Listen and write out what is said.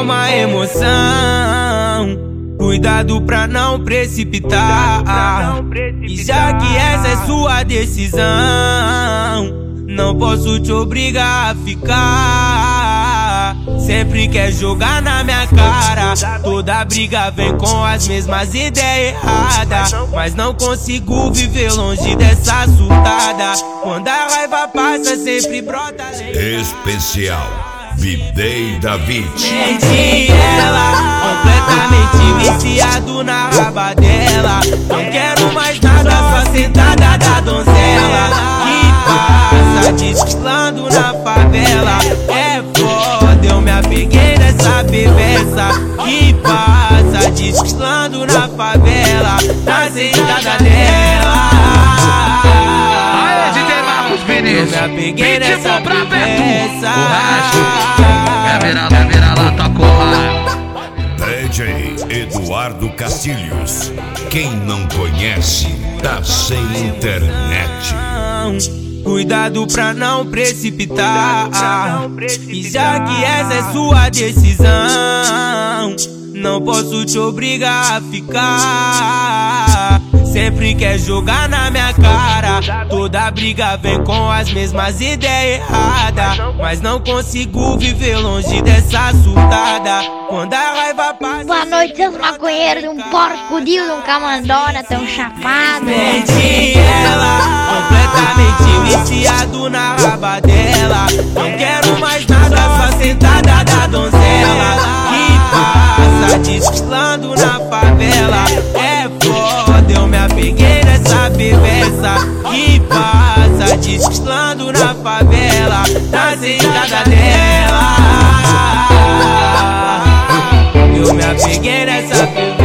calma, emoção. Cuidado pra não precipitar. E já que essa é sua decisão, não posso te obrigar a ficar. Sempre quer jogar na minha cara. Toda briga vem com as mesmas ideias erradas, mas não consigo viver longe dessa surtada. Quando a raiva passa, sempre brota lei. Especial Videi David. Perdi ela, completamente viciado na raba dela. Não quero mais nada, só sentada da donzela que passa desfilando na favela. É foda, eu me apeguei nessa perversa que passa desfilando na favela, na sentada dela. Eu me apeguei nessa perversa. Vira lá, tocou lá. DJ Eduardo Castilhos. Quem não conhece, tá sem internet. Cuidado pra não precipitar. E já que essa é sua decisão, não posso te obrigar a ficar. Sempre quer jogar na minha cara. Toda briga vem com as mesmas ideias erradas, mas não consigo viver longe dessa surtada. Quando a raiva passa. Boa noite, seus maconheiros de um porco de um camandona tão chapado. Perdi ela, completamente viciado na raba dela. Não quero mais nada, só sentada da donzela que passa desfilando na favela. É foda, eu me apeguei nessa perversa que passa desfilando na favela, na sentada dela. Eu me apeguei nessa perversa.